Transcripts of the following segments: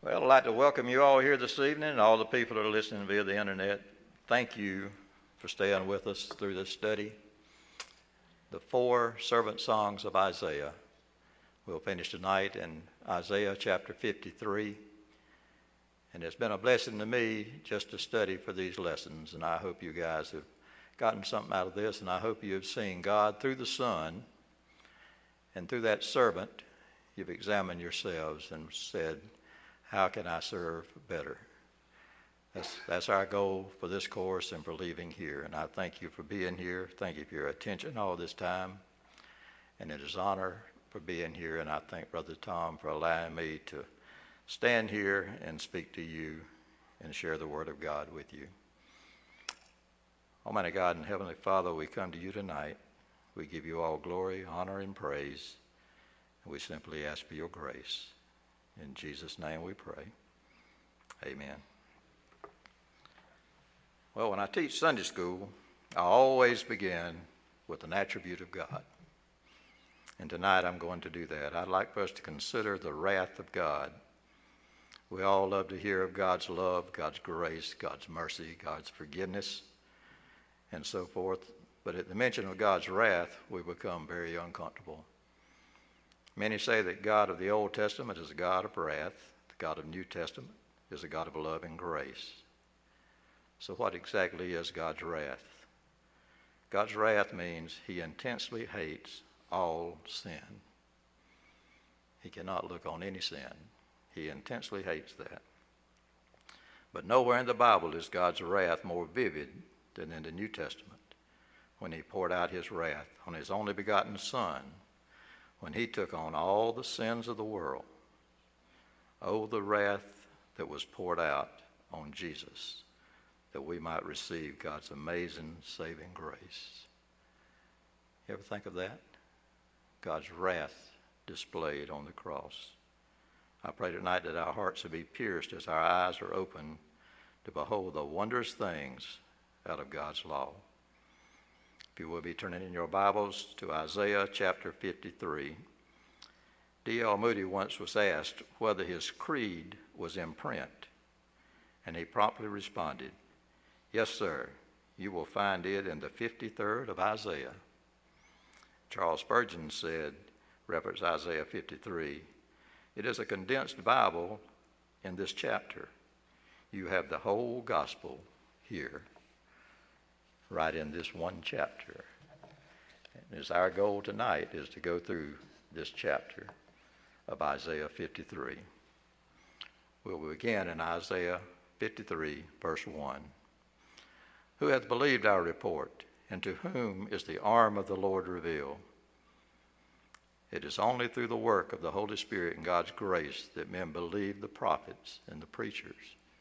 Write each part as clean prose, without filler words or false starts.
Well, I'd like to welcome you all here this evening and all the people that are listening via the internet. Thank you for staying with us through this study. The 4 servant songs of Isaiah. We'll finish tonight in Isaiah chapter 53. And it's been a blessing to me just to study for these lessons, and I hope you guys have gotten something out of this, and I hope you have seen God through the Son, and through that servant, you've examined yourselves and said, how can I serve better? That's our goal for this course and for leaving here. And I thank you for being here. Thank you for your attention all this time. And it is an honor for being here. And I thank Brother Tom for allowing me to stand here and speak to you and share the Word of God with you. Almighty God and Heavenly Father, we come to you tonight. We give you all glory, honor, and praise. And we simply ask for your grace. In Jesus' name we pray. Amen. Well, when I teach Sunday school, I always begin with an attribute of God. And tonight I'm going to do that. I'd like for us to consider the wrath of God. We all love to hear of God's love, God's grace, God's mercy, God's forgiveness, and so forth. But at the mention of God's wrath, we become very uncomfortable. Many say that God of the Old Testament is a God of wrath. The God of the New Testament is a God of love and grace. So what exactly is God's wrath? God's wrath means he intensely hates all sin. He cannot look on any sin. He intensely hates that. But nowhere in the Bible is God's wrath more vivid than in the New Testament, when he poured out his wrath on his only begotten Son, when he took on all the sins of the world. Oh, the wrath that was poured out on Jesus, that we might receive God's amazing saving grace. You ever think of that? God's wrath displayed on the cross. I pray tonight that our hearts will be pierced as our eyes are open to behold the wondrous things out of God's law. If you will be turning in your Bibles to Isaiah chapter 53. D.L. Moody once was asked whether his creed was in print, and he promptly responded, "Yes, sir, you will find it in the 53rd of Isaiah." Charles Spurgeon said, reference Isaiah 53, "It is a condensed Bible in this chapter. You have the whole gospel here, right in this one chapter." And it's our goal tonight is to go through this chapter of Isaiah 53. We'll begin in Isaiah 53, verse 1. Who hath believed our report, and to whom is the arm of the Lord revealed? It is only through the work of the Holy Spirit and God's grace that men believe the prophets and the preachers.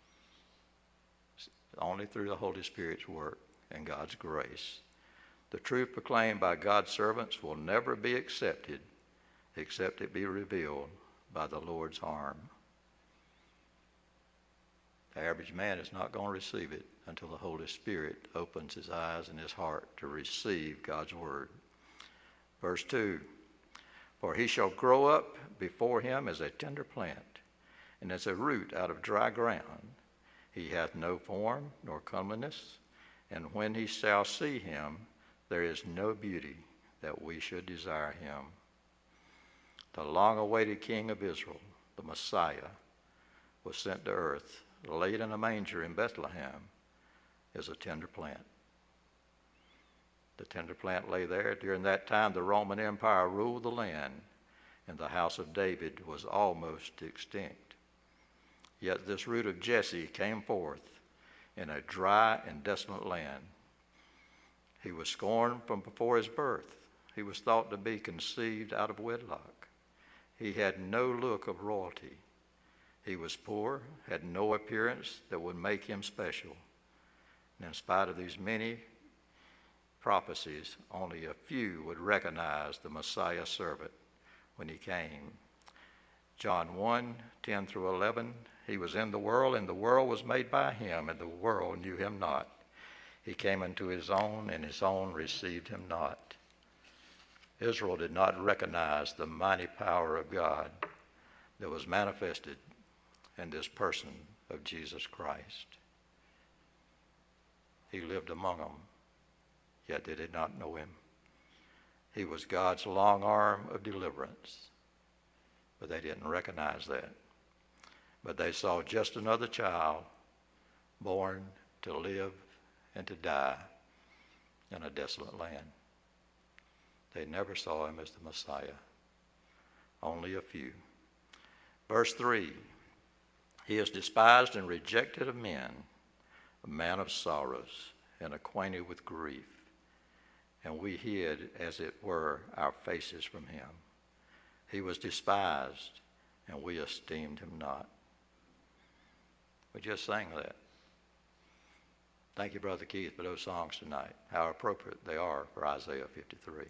It's only through the Holy Spirit's work and God's grace. The truth proclaimed by God's servants will never be accepted except it be revealed by the Lord's arm. The average man is not going to receive it until the Holy Spirit opens his eyes and his heart to receive God's word. Verse 2, for he shall grow up before him as a tender plant, and as a root out of dry ground. He hath no form nor comeliness, and when he shall see him, there is no beauty that we should desire him. The long-awaited King of Israel, the Messiah, was sent to earth, laid in a manger in Bethlehem, as a tender plant. The tender plant lay there. During that time, the Roman Empire ruled the land, and the house of David was almost extinct. Yet this root of Jesse came forth in a dry and desolate land. He was scorned from before his birth. He was thought to be conceived out of wedlock. He had no look of royalty. He was poor, had no appearance that would make him special. And in spite of these many prophecies, only a few would recognize the Messiah servant when he came. John 1, 10 through 11, he was in the world, and the world was made by him, and the world knew him not. He came unto his own, and his own received him not. Israel did not recognize the mighty power of God that was manifested in this person of Jesus Christ. He lived among them, yet they did not know him. He was God's long arm of deliverance, but they didn't recognize that. But they saw just another child born to live and to die in a desolate land. They never saw him as the Messiah. Only a few. Verse 3, he is despised and rejected of men, a man of sorrows and acquainted with grief. And we hid, as it were, our faces from him. He was despised, and we esteemed him not. We just sang that. Thank you, Brother Keith, for those songs tonight. How appropriate they are for Isaiah 53.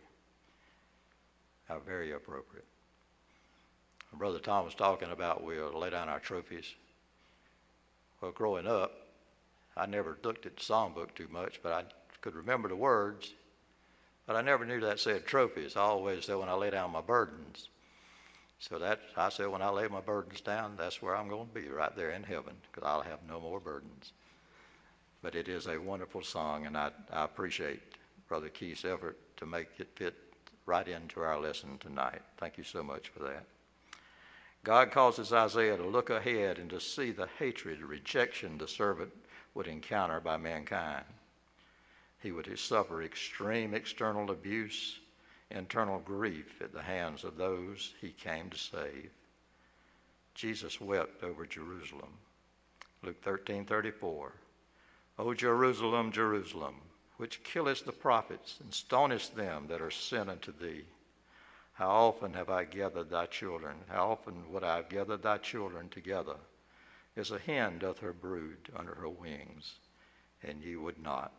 How very appropriate. Brother Tom was talking about we'll lay down our trophies. Well, growing up, I never looked at the songbook too much, but I could remember the words. But I never knew that said trophies. I always said when I lay down my burdens. So that I said when I lay my burdens down, that's where I'm going to be, right there in heaven, because I'll have no more burdens. But it is a wonderful song, and I appreciate Brother Keith's effort to make it fit right into our lesson tonight. Thank you so much for that. God causes Isaiah to look ahead and to see the hatred, rejection the servant would encounter by mankind. He would suffer extreme external abuse, internal grief at the hands of those he came to save. Jesus wept over Jerusalem. Luke 13:34. O Jerusalem, Jerusalem, which killest the prophets and stonest them that are sent unto thee. How often have I gathered thy children? How often would I have gathered thy children together, as a hen doth her brood under her wings, and ye would not.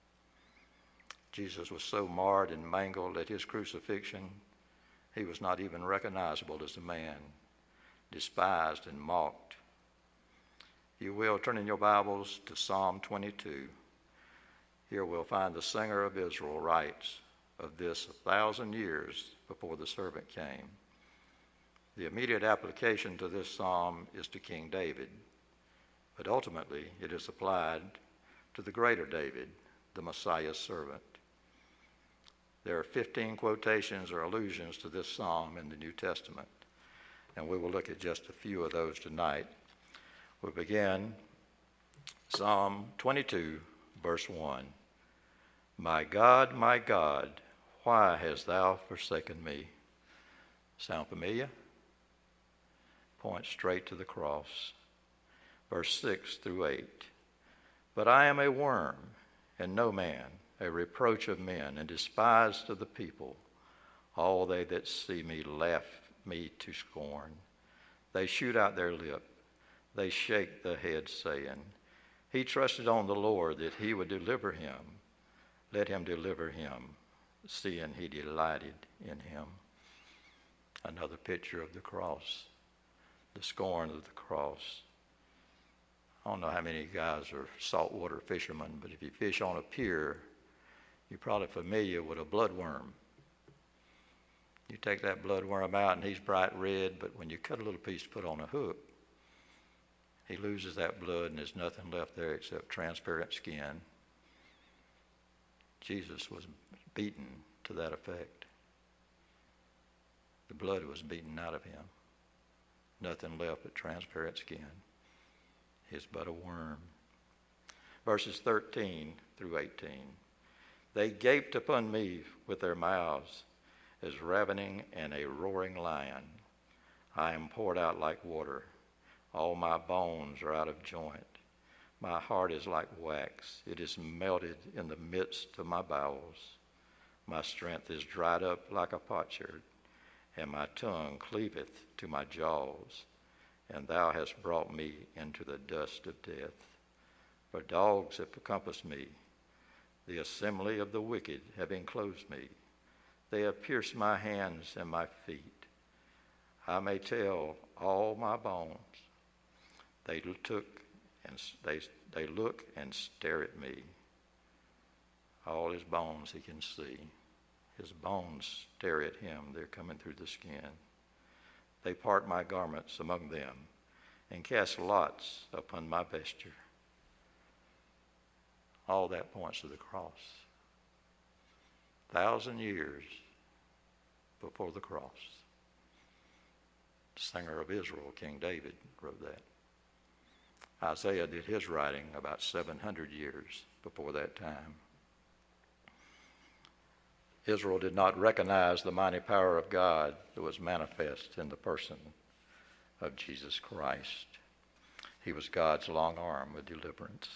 Jesus was so marred and mangled at his crucifixion, he was not even recognizable as a man, despised and mocked. If you will, turn in your Bibles to Psalm 22. Here we'll find the singer of Israel writes of this 1,000 years before the servant came. The immediate application to this psalm is to King David, but ultimately it is applied to the greater David, the Messiah's servant. There are 15 quotations or allusions to this psalm in the New Testament, and we will look at just a few of those tonight. We begin Psalm 22, verse 1. My God, why hast thou forsaken me? Sound familiar? Point straight to the cross. Verse 6 through 8. But I am a worm and no man, a reproach of men, and despised of the people. All they that see me laugh me to scorn. They shoot out their lip. They shake the head, saying, He trusted on the Lord that he would deliver him. Let him deliver him, seeing he delighted in him. Another picture of the cross, the scorn of the cross. I don't know how many guys are saltwater fishermen, but if you fish on a pier, you're probably familiar with a bloodworm. You take that bloodworm out and he's bright red, but when you cut a little piece to put on a hook, he loses that blood and there's nothing left there except transparent skin. Jesus was beaten to that effect. The blood was beaten out of him. Nothing left but transparent skin. He's but a worm. Verses 13 through 18. They gaped upon me with their mouths as ravening and a roaring lion. I am poured out like water. All my bones are out of joint. My heart is like wax. It is melted in the midst of my bowels. My strength is dried up like a potsherd, and my tongue cleaveth to my jaws. And thou hast brought me into the dust of death. For dogs have encompassed me. The assembly of the wicked have enclosed me. They have pierced my hands and my feet. I may tell all my bones. They look and stare at me. All his bones he can see. His bones stare at him. They're coming through the skin. They part my garments among them, and cast lots upon my vesture. All that points to the cross. 1,000 years before the cross. The singer of Israel, King David, wrote that. Isaiah did his writing about 700 years before that time. Israel did not recognize the mighty power of God that was manifest in the person of Jesus Christ. He was God's long arm of deliverance.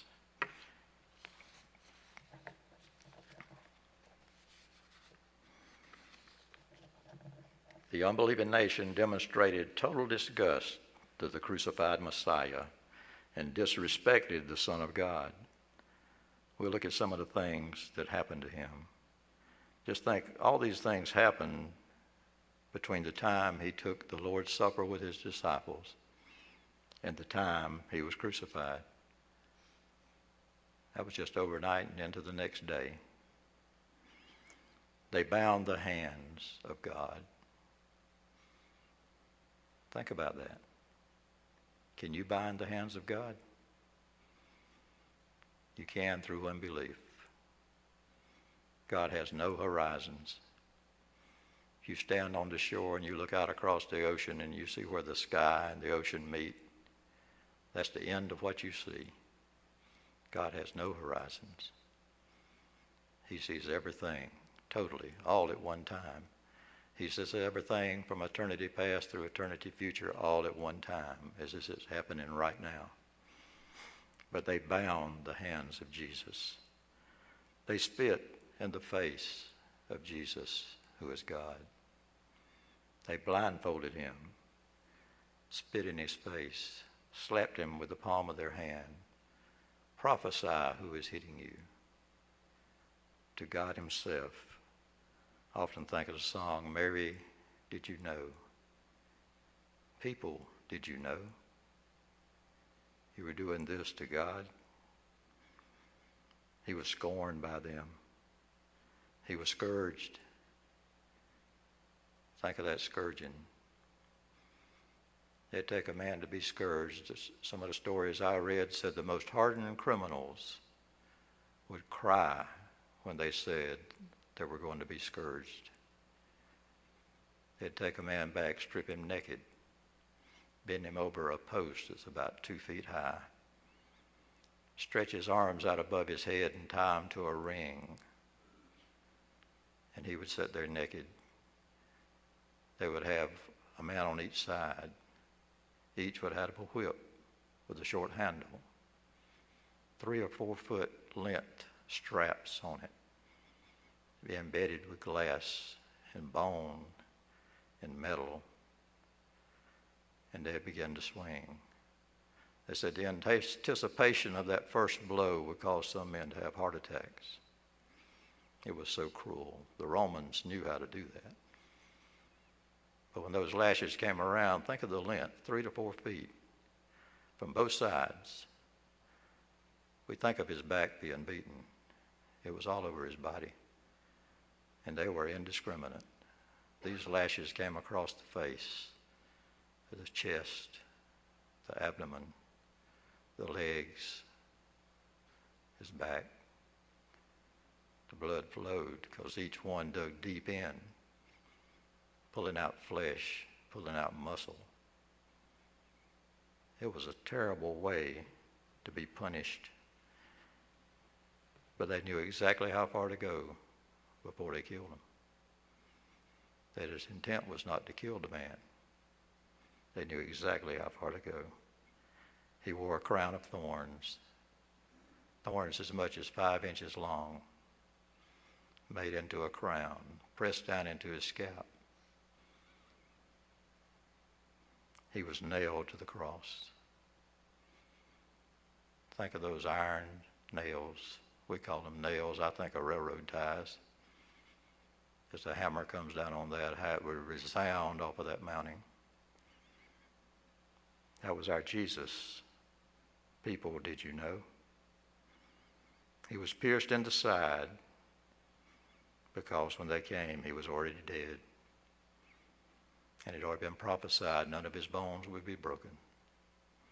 The unbelieving nation demonstrated total disgust to the crucified Messiah and disrespected the Son of God. We'll look at some of the things that happened to him. Just think, all these things happened between the time he took the Lord's Supper with his disciples and the time he was crucified. That was just overnight and into the next day. They bound the hands of God. Think about that. Can you bind the hands of God? You can through unbelief. God has no horizons. You stand on the shore and you look out across the ocean and you see where the sky and the ocean meet. That's the end of what you see. God has no horizons. He sees everything totally, all at one time. He sees everything from eternity past through eternity future all at one time, as this is happening right now. But they bound the hands of Jesus. They spit in the face of Jesus, who is God. They blindfolded him, spit in his face, slapped him with the palm of their hand. Prophesy who is hitting you. To God himself. I often think of the song, Mary, did you know? People, did you know? You were doing this to God. He was scorned by them. He was scourged. Think of that scourging. It'd take a man to be scourged. Some of the stories I read said the most hardened criminals would cry when they said they were going to be scourged. They'd take a man back, strip him naked, bend him over a post that's about 2 feet high, stretch his arms out above his head and tie him to a ring, and he would sit there naked. They would have a man on each side. Each would have a whip with a short handle, 3 or 4 foot length straps on it, be embedded with glass and bone and metal, and they began to swing. They said the anticipation of that first blow would cause some men to have heart attacks. It was so cruel. The Romans knew how to do that. But when those lashes came around, think of the length, 3 to 4 feet from both sides. We think of his back being beaten. It was all over his body. And they were indiscriminate. These lashes came across the face, the chest, the abdomen, the legs, his back. The blood flowed because each one dug deep in, pulling out flesh, pulling out muscle. It was a terrible way to be punished. But they knew exactly how far to go before they killed him. That his intent was not to kill the man. They knew exactly how far to go. He wore a crown of thorns, thorns as much as 5 inches long, made into a crown, pressed down into his scalp. He was nailed to the cross. Think of those iron nails. We call them nails. I think of railroad ties. As the hammer comes down on that, how it would resound off of that mounting. That was our Jesus. People, did you know? He was pierced in the side because when they came, he was already dead. And it had already been prophesied none of his bones would be broken.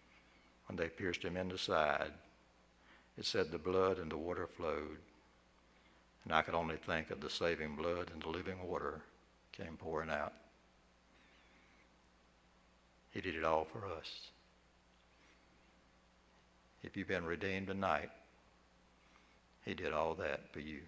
when they pierced him in the side, it said the blood and the water flowed. And I could only think of the saving blood and the living water came pouring out. He did it all for us. If you've been redeemed tonight, he did all that for you.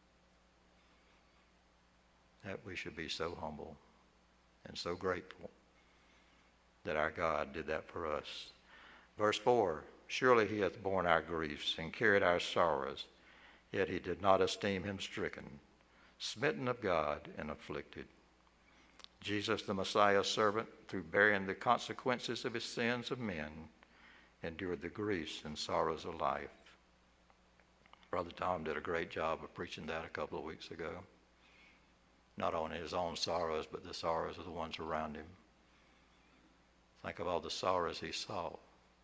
That we should be so humble and so grateful that our God did that for us. Verse 4, surely he hath borne our griefs and carried our sorrows, yet he did not esteem him stricken, smitten of God and afflicted. Jesus, the Messiah's servant, through bearing the consequences of his sins of men, endured the griefs and sorrows of life. Brother Tom did a great job of preaching that a couple of weeks ago. Not only his own sorrows, but the sorrows of the ones around him. Think of all the sorrows he saw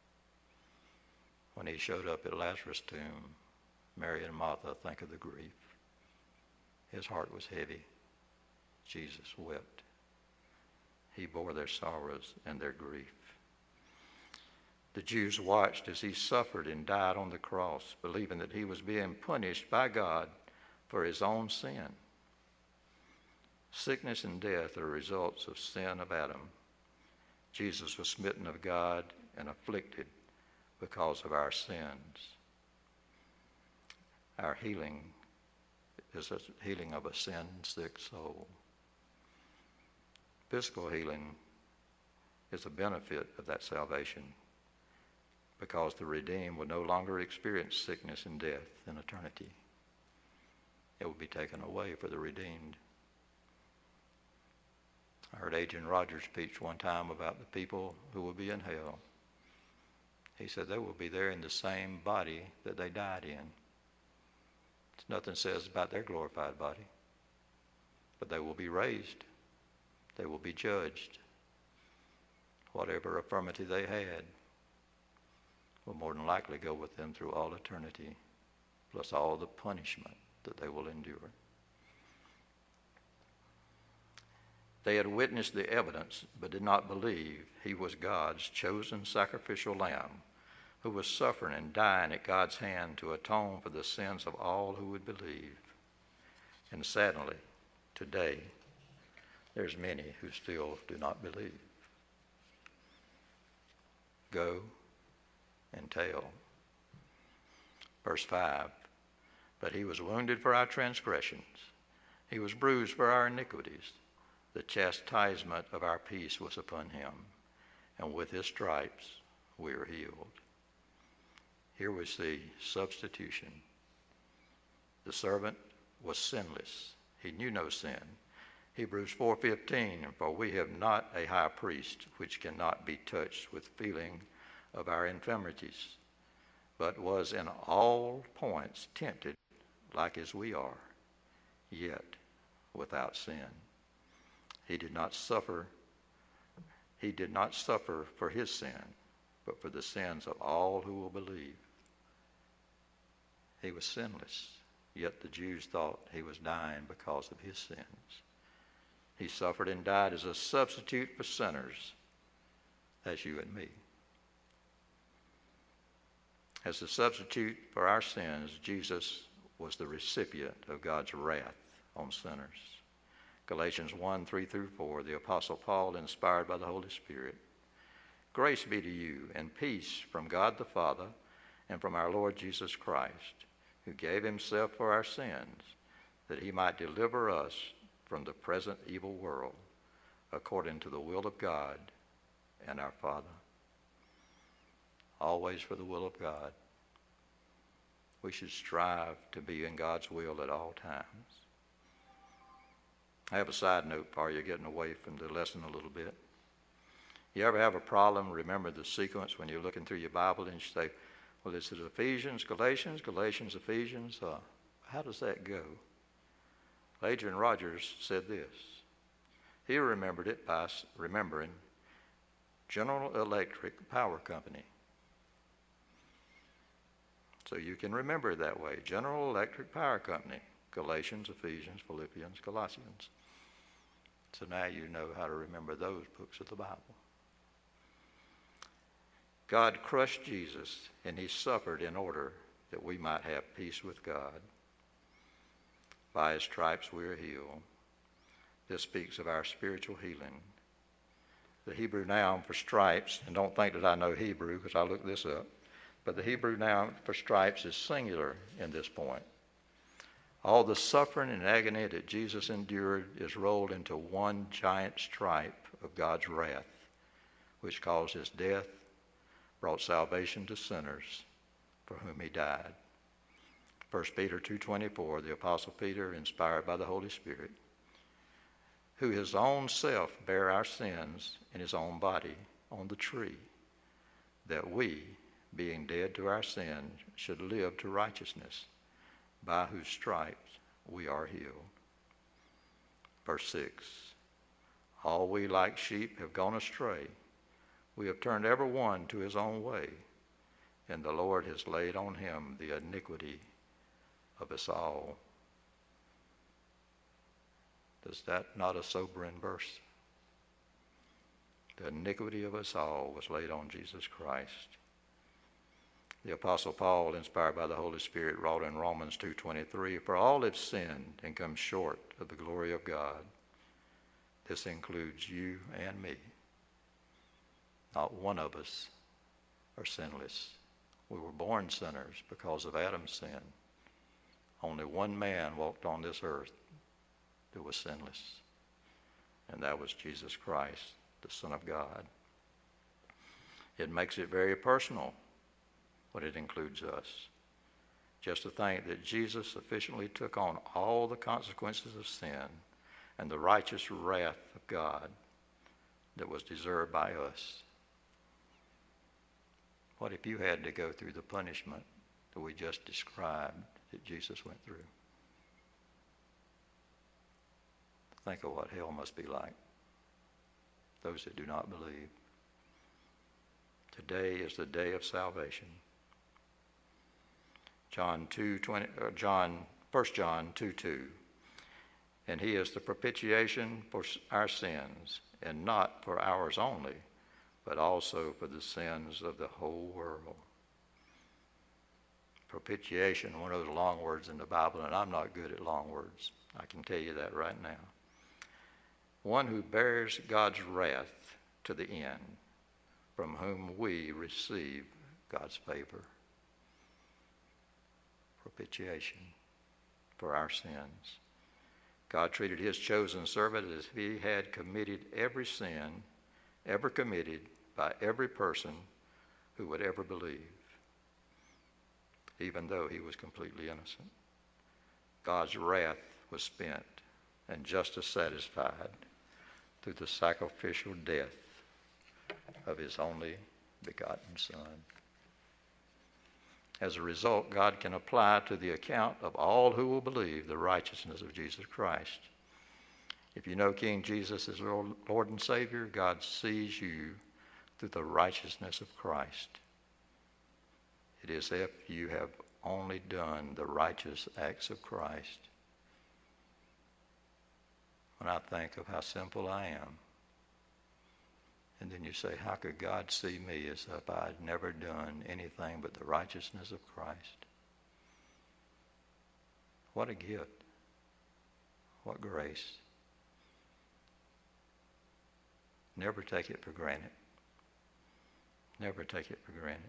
when he showed up at Lazarus' tomb. Mary and Martha, think of the grief. His heart was heavy. Jesus wept. He bore their sorrows and their grief. The Jews watched as he suffered and died on the cross, believing that he was being punished by God for his own sin. Sickness and death are results of sin of Adam. Jesus was smitten of God and afflicted because of our sins. Our healing is a healing of a sin-sick soul. Physical healing is a benefit of that salvation because the redeemed will no longer experience sickness and death in eternity. It will be taken away for the redeemed. I heard Adrian Rogers preach one time about the people who will be in hell. He said they will be there in the same body that they died in. Nothing says about their glorified body, but they will be raised. They will be judged. Whatever infirmity they had will more than likely go with them through all eternity, plus all the punishment that they will endure. They had witnessed the evidence, but did not believe he was God's chosen sacrificial lamb who was suffering and dying at God's hand to atone for the sins of all who would believe. And sadly, today, there's many who still do not believe. Go and tell. Verse 5, but he was wounded for our transgressions. He was bruised for our iniquities. The chastisement of our peace was upon him, and with his stripes we are healed. Here we see substitution. The servant was sinless. He knew no sin. Hebrews 4:15, for we have not a high priest which cannot be touched with feeling of our infirmities, but was in all points tempted like as we are, yet without sin. He did not suffer for his sin, but for the sins of all who will believe. He was sinless, yet the Jews thought he was dying because of his sins. He suffered and died as a substitute for sinners, as you and me. As a substitute for our sins, Jesus was the recipient of God's wrath on sinners. Galatians 1:3-4, the Apostle Paul, inspired by the Holy Spirit. Grace be to you and peace from God the Father and from our Lord Jesus Christ, who gave himself for our sins, that he might deliver us from the present evil world, according to the will of God and our Father. Always for the will of God. We should strive to be in God's will at all times. I have a side note for you, getting away from the lesson a little bit. You ever have a problem? Remember the sequence when you're looking through your Bible and you say, well, is it Ephesians, Galatians, Ephesians? How does that go? Adrian Rogers said this. He remembered it by remembering General Electric Power Company. So you can remember it that way. General Electric Power Company. Galatians, Ephesians, Philippians, Colossians. So now you know how to remember those books of the Bible. God crushed Jesus, and he suffered in order that we might have peace with God. By his stripes we are healed. This speaks of our spiritual healing. The Hebrew noun for stripes, and don't think that I know Hebrew because I looked this up, but the Hebrew noun for stripes is singular in this point. All the suffering and agony that Jesus endured is rolled into one giant stripe of God's wrath, which caused his death, brought salvation to sinners for whom he died. 1 Peter 2:24, the Apostle Peter, inspired by the Holy Spirit, who his own self bare our sins in his own body on the tree, that we, being dead to our sins, should live to righteousness, by whose stripes we are healed. Verse 6, all we like sheep have gone astray. We have turned every one to his own way, and the Lord has laid on him the iniquity of us all. Is that not a sobering verse? The iniquity of us all was laid on Jesus Christ. The Apostle Paul, inspired by the Holy Spirit, wrote in Romans 2:23, for all have sinned and come short of the glory of God. This includes you and me. Not one of us are sinless. We were born sinners because of Adam's sin. Only one man walked on this earth that was sinless, and that was Jesus Christ, the Son of God. It makes it very personal when it includes us. Just to think that Jesus sufficiently took on all the consequences of sin and the righteous wrath of God that was deserved by us. What if you had to go through the punishment that we just described that Jesus went through? Think of what hell must be like. Those that do not believe. Today is the day of salvation. 1 John 2:2. And he is the propitiation for our sins, and not for ours only, but also for the sins of the whole world. Propitiation, one of those long words in the Bible, and I'm not good at long words. I can tell you that right now. One who bears God's wrath to the end, from whom we receive God's favor. Propitiation for our sins. God treated his chosen servant as if he had committed every sin ever committed by every person who would ever believe, even though he was completely innocent. God's wrath was spent and justice satisfied through the sacrificial death of his only begotten Son. As a result, God can apply to the account of all who will believe the righteousness of Jesus Christ. If you know King Jesus as Lord and Savior, God sees you through the righteousness of Christ. It is if you have only done the righteous acts of Christ. When I think of how simple I am, and then you say, how could God see me as if I had never done anything but the righteousness of Christ? What a gift. What grace. Never take it for granted. Never take it for granted.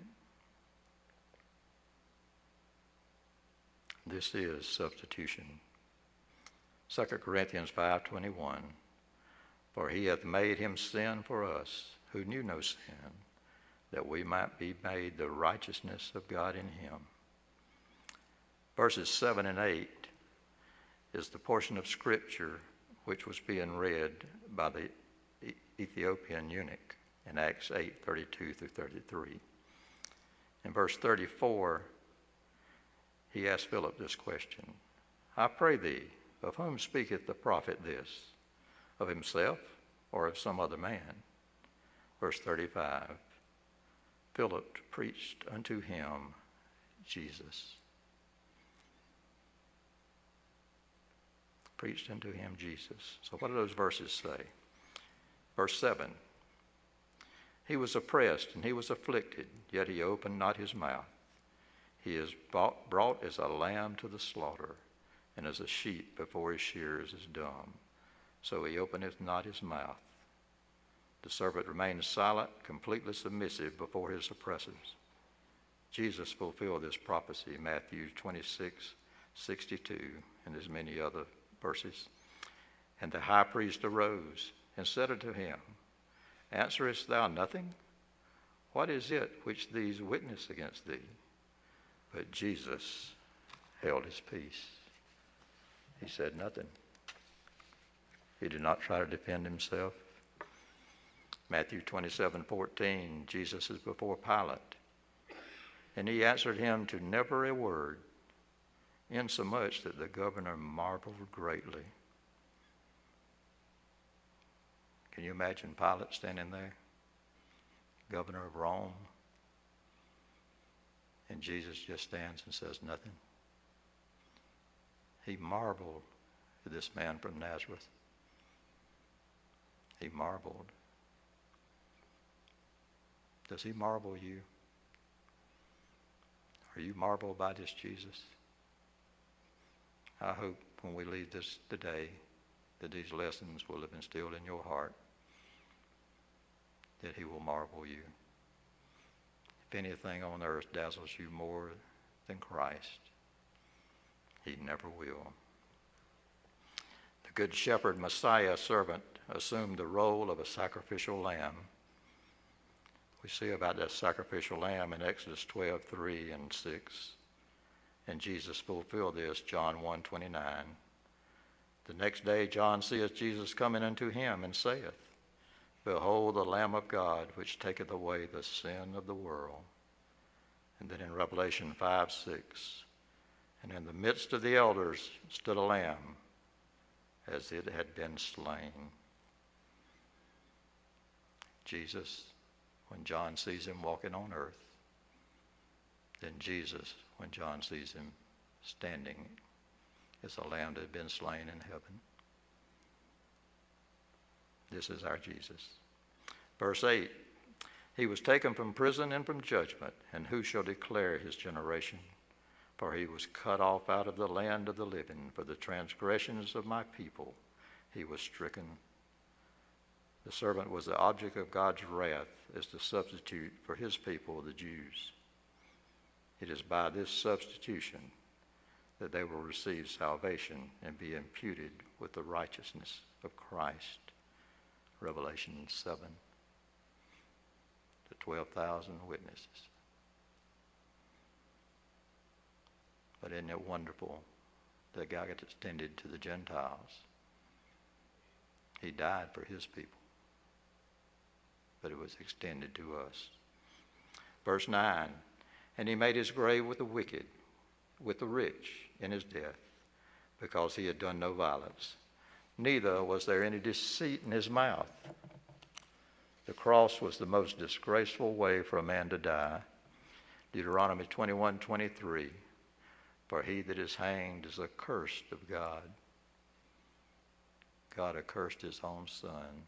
This is substitution. 2 Corinthians 5:21. For he hath made him sin for us, who knew no sin, that we might be made the righteousness of God in him. Verses 7 and 8 is the portion of Scripture which was being read by the Ethiopian eunuch in Acts 8:32 through 33. In verse 34, he asked Philip this question, I pray thee, of whom speaketh the prophet this? Of himself or of some other man? Verse 35, Philip preached unto him Jesus. Preached unto him Jesus. So what do those verses say? Verse 7, He was oppressed and he was afflicted, yet he opened not his mouth. He is brought as a lamb to the slaughter, and as a sheep before his shearers is dumb. So he openeth not his mouth. The servant remained silent, completely submissive before his oppressors. Jesus fulfilled this prophecy, Matthew 26:62, and as many other verses. And the high priest arose and said unto him, Answerest thou nothing? What is it which these witness against thee? But Jesus held his peace. He said nothing. He did not try to defend himself. Matthew 27:14, Jesus is before Pilate. And he answered him to never a word, insomuch that the governor marveled greatly. Can you imagine Pilate standing there, governor of Rome, and Jesus just stands and says nothing? He marveled at this man from Nazareth. He marveled. Does he marvel you? Are you marveled by this Jesus? I hope when we leave this today that these lessons will have instilled in your heart that he will marvel you. If anything on earth dazzles you more than Christ, he never will. The Good Shepherd Messiah servant assumed the role of a sacrificial lamb. We see about that sacrificial lamb in Exodus 12:3 and 6. And Jesus fulfilled this, John 1:29. The next day John seeth Jesus coming unto him, and saith, Behold the Lamb of God, which taketh away the sin of the world. And then in Revelation 5:6, and in the midst of the elders stood a lamb, as it had been slain. Jesus, when John sees him walking on earth, then Jesus, when John sees him standing, is a lamb that had been slain in heaven. This is our Jesus. Verse 8, he was taken from prison and from judgment, and who shall declare his generation? For he was cut off out of the land of the living. For the transgressions of my people he was stricken. The servant was the object of God's wrath as the substitute for his people, the Jews. It is by this substitution that they will receive salvation and be imputed with the righteousness of Christ. Revelation 7. The 12,000 witnesses. But isn't it wonderful that God gets extended to the Gentiles? He died for his people, but it was extended to us. Verse 9, and he made his grave with the wicked, with the rich in his death, because he had done no violence. Neither was there any deceit in his mouth. The cross was the most disgraceful way for a man to die. Deuteronomy 21:23, for he that is hanged is accursed of God. God accursed his own son.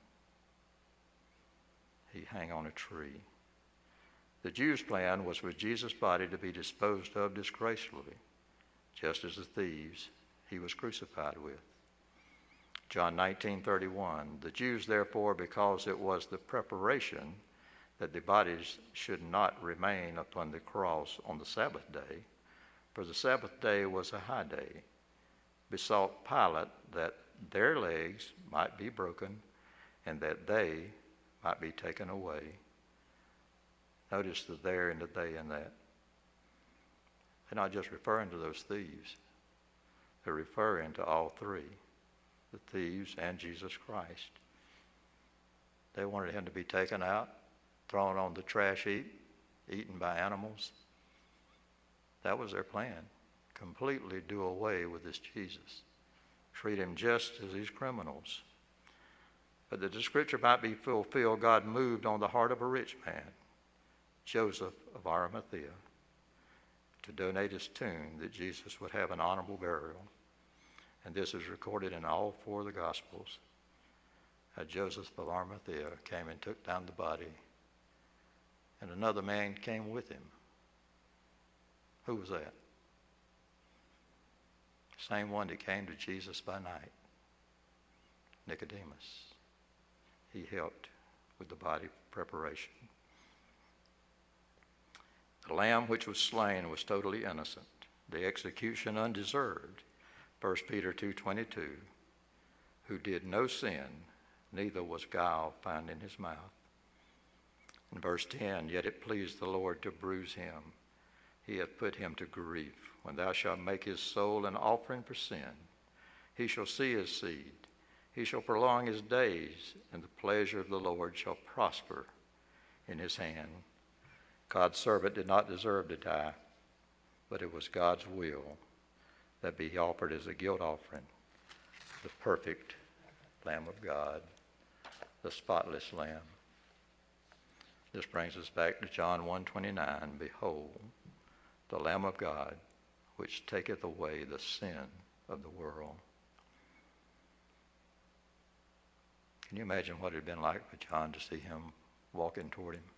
He hung on a tree. The Jews' plan was for Jesus' body to be disposed of disgracefully, just as the thieves he was crucified with. John 19:31, the Jews therefore, because it was the preparation that the bodies should not remain upon the cross on the Sabbath day, for the Sabbath day was a high day, besought Pilate that their legs might be broken and that they might be taken away. Notice the there and the they in that. They're not just referring to those thieves. They're referring to all three, the thieves and Jesus Christ. They wanted him to be taken out, thrown on the trash heap, eaten by animals. That was their plan. Completely do away with this Jesus. Treat him just as these criminals. But that the scripture might be fulfilled, God moved on the heart of a rich man, Joseph of Arimathea, to donate his tomb that Jesus would have an honorable burial. And this is recorded in all four of the Gospels. Joseph of Arimathea came and took down the body and another man came with him. Who was that? Same one that came to Jesus by night, Nicodemus. He helped with the body preparation. The lamb which was slain was totally innocent, the execution undeserved. 1 Peter 2:22, who did no sin, neither was guile found in his mouth. In verse 10, yet it pleased the Lord to bruise him. He hath put him to grief. When thou shalt make his soul an offering for sin, he shall see his seed. He shall prolong his days, and the pleasure of the Lord shall prosper in his hand. God's servant did not deserve to die, but it was God's will that be offered as a guilt offering, the perfect Lamb of God, the spotless Lamb. This brings us back to John 1:29. Behold, the Lamb of God, which taketh away the sin of the world. Can you imagine what it had been like for John to see him walking toward him?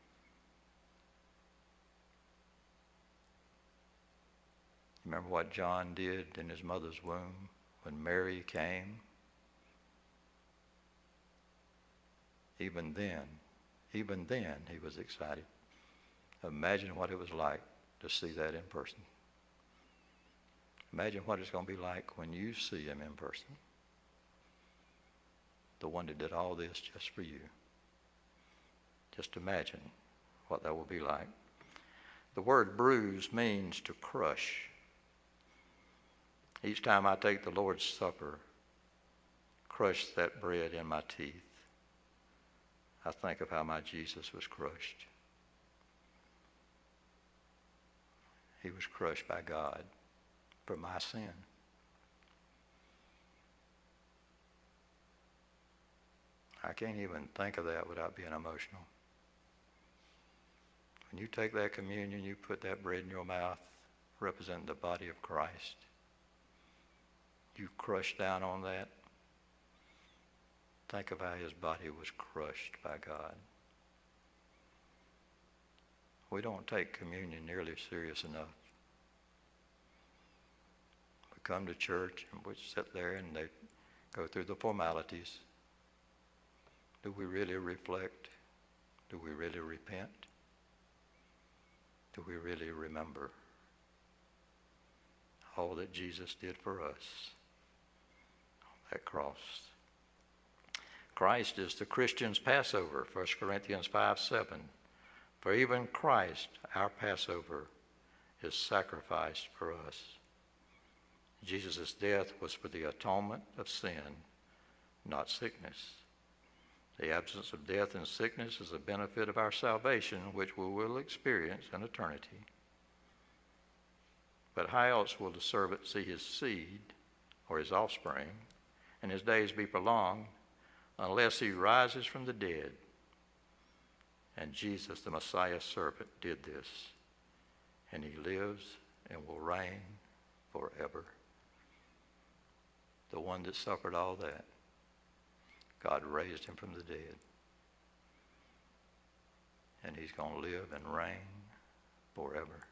Remember what John did in his mother's womb when Mary came? Even then he was excited. Imagine what it was like to see that in person. Imagine what it's going to be like when you see him in person. The one that did all this just for you. Just imagine what that will be like. The word bruise means to crush. Each time I take the Lord's Supper, crush that bread in my teeth, I think of how my Jesus was crushed. He was crushed by God for my sin. I can't even think of that without being emotional. When you take that communion, you put that bread in your mouth, representing the body of Christ. You crush down on that. Think of how his body was crushed by God. We don't take communion nearly serious enough. We come to church and we sit there and they go through the formalities. Do we really reflect? Do we really repent? Do we really remember all that Jesus did for us on that cross? Christ is the Christian's Passover, 1 Corinthians 5:7. For even Christ, our Passover, is sacrificed for us. Jesus' death was for the atonement of sin, not sickness. The absence of death and sickness is a benefit of our salvation, which we will experience in eternity. But how else will the servant see his seed or his offspring and his days be prolonged unless he rises from the dead? And Jesus, the Messiah servant, did this. And he lives and will reign forever. The one that suffered all that, God raised him from the dead. And he's going to live and reign forever.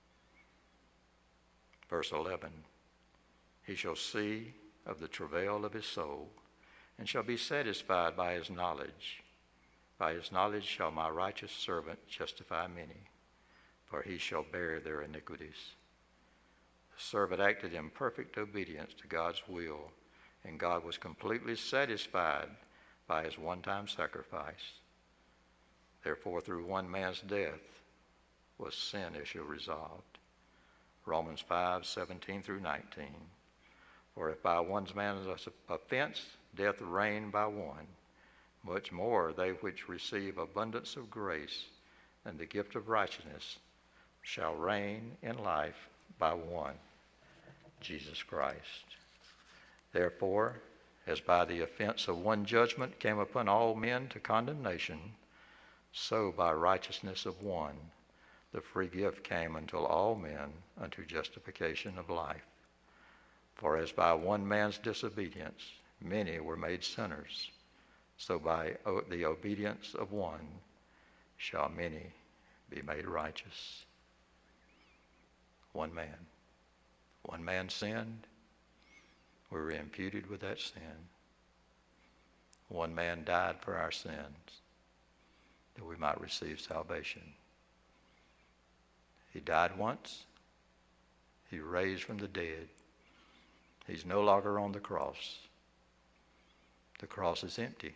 Verse 11, he shall see of the travail of his soul, and shall be satisfied by his knowledge. By his knowledge shall my righteous servant justify many, for he shall bear their iniquities. The servant acted in perfect obedience to God's will, and God was completely satisfied by his one-time sacrifice. Therefore, through one man's death was sin issue resolved. Romans 5:17 through 19. For if by one man's offense death reigned by one, much more they which receive abundance of grace and the gift of righteousness shall reign in life by one, Jesus Christ. Therefore, as by the offense of one judgment came upon all men to condemnation, so by righteousness of one the free gift came unto all men unto justification of life. For as by one man's disobedience many were made sinners, so by the obedience of one shall many be made righteous. One man. One man sinned. We were imputed with that sin. One man died for our sins that we might receive salvation. He died once. He raised from the dead. He's no longer on the cross. The cross is empty.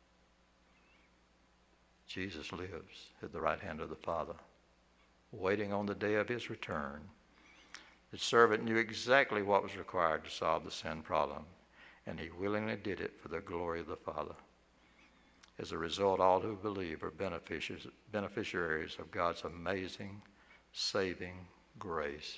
Jesus lives at the right hand of the Father, waiting on the day of his return. The servant knew exactly what was required to solve the sin problem, and he willingly did it for the glory of the Father. As a result, all who believe are beneficiaries of God's amazing, saving grace.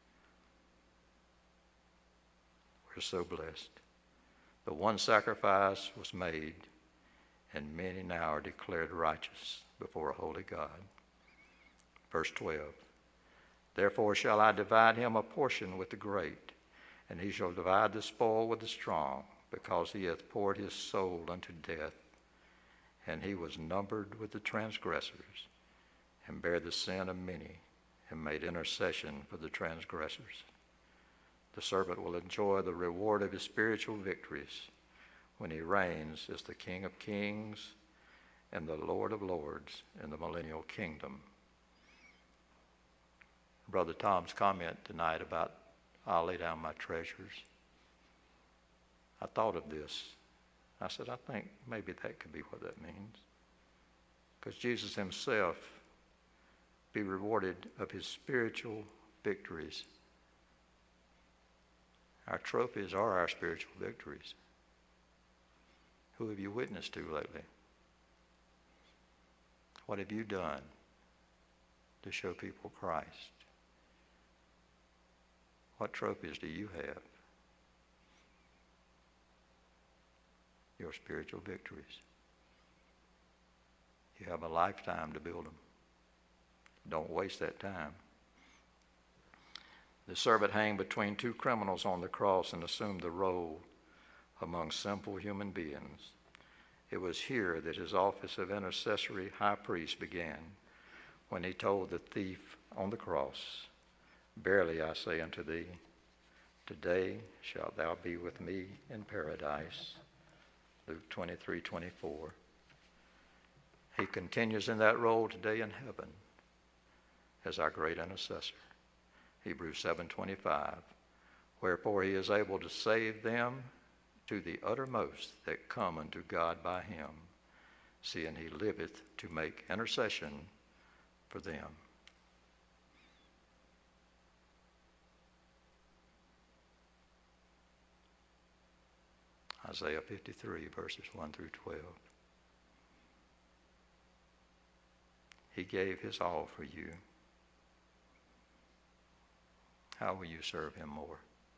We're so blessed. The one sacrifice was made, and many now are declared righteous before a holy God. Verse 12. Therefore shall I divide him a portion with the great, and he shall divide the spoil with the strong, because he hath poured his soul unto death. And he was numbered with the transgressors, and bare the sin of many, and made intercession for the transgressors. The servant will enjoy the reward of his spiritual victories when he reigns as the King of Kings and the Lord of Lords in the millennial kingdom. Brother Tom's comment tonight about I'll lay down my treasures. I thought of this. I said, I think maybe that could be what that means. Because Jesus himself be rewarded of his spiritual victories. Our trophies are our spiritual victories. Who have you witnessed to lately? What have you done to show people Christ? What trophies do you have? Your spiritual victories. You have a lifetime to build them. Don't waste that time. The servant hung between two criminals on the cross and assumed the role among simple human beings. It was here that his office of intercessory high priest began, when he told the thief on the cross, Verily I say unto thee, today shalt thou be with me in paradise. Luke 23:24. He continues in that role today in heaven as our great intercessor. Hebrews 7:25. Wherefore he is able to save them to the uttermost that come unto God by him, seeing he liveth to make intercession for them. Isaiah 53, verses 1 through 12. He gave his all for you. How will you serve him more?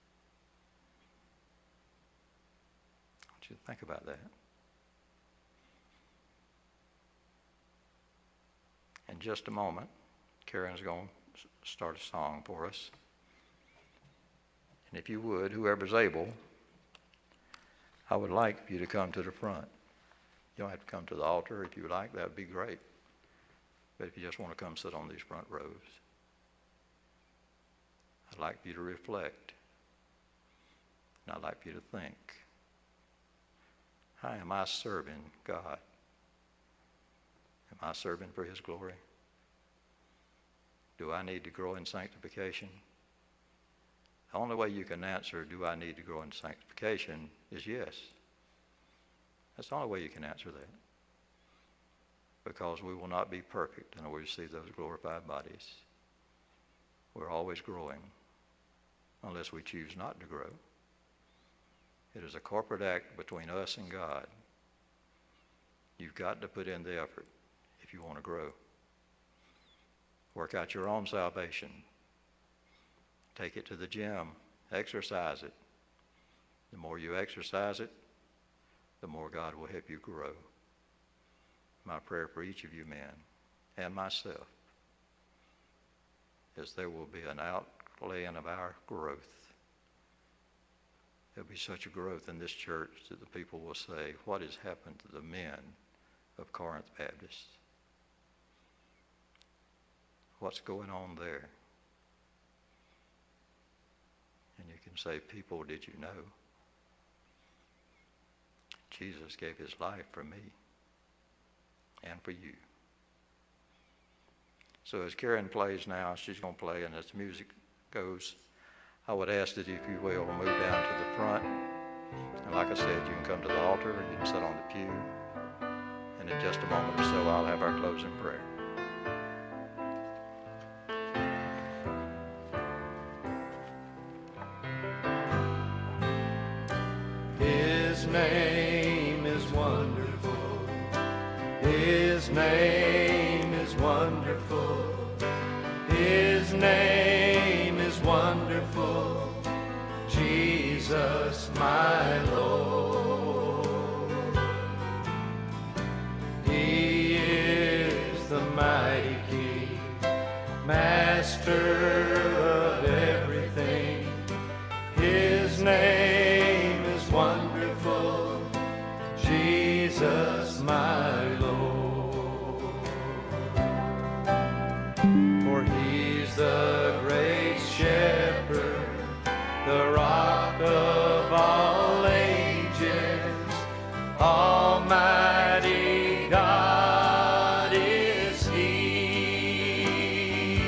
I want you to think about that. In just a moment, Karen's going to start a song for us. And if you would, whoever's able, I would like for you to come to the front. You don't have to come to the altar if you would like. That would be great. But if you just want to come sit on these front rows, I'd like for you to reflect. And I'd like for you to think. How am I serving God? Am I serving for his glory? Do I need to grow in sanctification? The only way you can answer, do I need to grow in sanctification, is yes. That's the only way you can answer that. Because we will not be perfect until we see those glorified bodies. We're always growing, unless we choose not to grow. It is a corporate act between us and God. You've got to put in the effort if you want to grow. Work out your own salvation. Take it to the gym. Exercise it. The more you exercise it, the more God will help you grow. My prayer for each of you men and myself is there will be an outlaying of our growth. There'll be such a growth in this church that the people will say, what has happened to the men of Corinth Baptist? what's going on there? And you can say, people, did you know? Jesus gave his life for me and for you. So as Karen plays now, she's going to play, and as the music goes, I would ask that if you will move down to the front. And like I said, you can come to the altar, you can sit on the pew, and in just a moment or so, I'll have our closing prayer. His name is wonderful. His name is wonderful. His name is wonderful. Jesus, my Lord. He is the mighty King, Master of everything. His name is wonderful. Jesus, my Lord. For he's the great shepherd, the rock of all ages. Almighty God is he.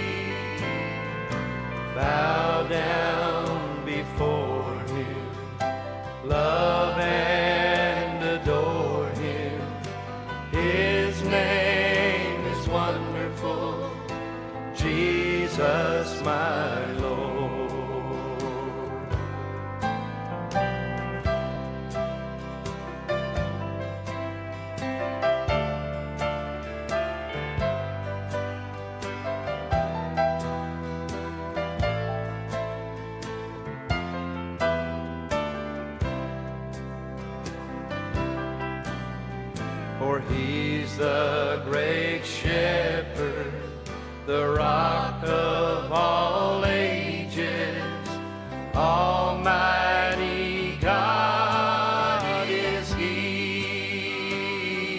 Bow down before him, love and adore him. His name is wonderful. Jesus, my Lord. For he's the great shepherd, the rock of all ages. Almighty God is he.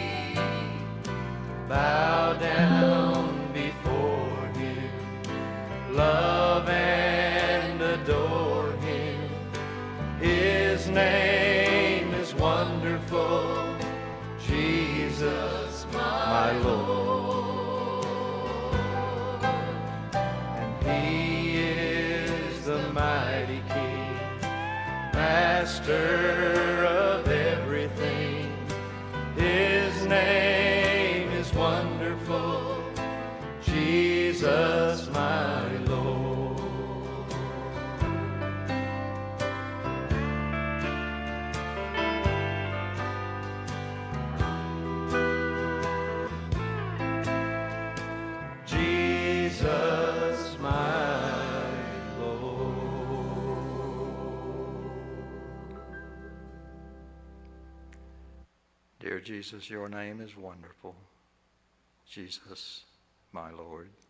Bow down before him, love and adore him. His name is wonderful. Jesus, my Lord. And he is the mighty King, Master of everything. His name is wonderful. Jesus, my Lord. Jesus, my Lord. Dear Jesus, your name is wonderful. Jesus, my Lord.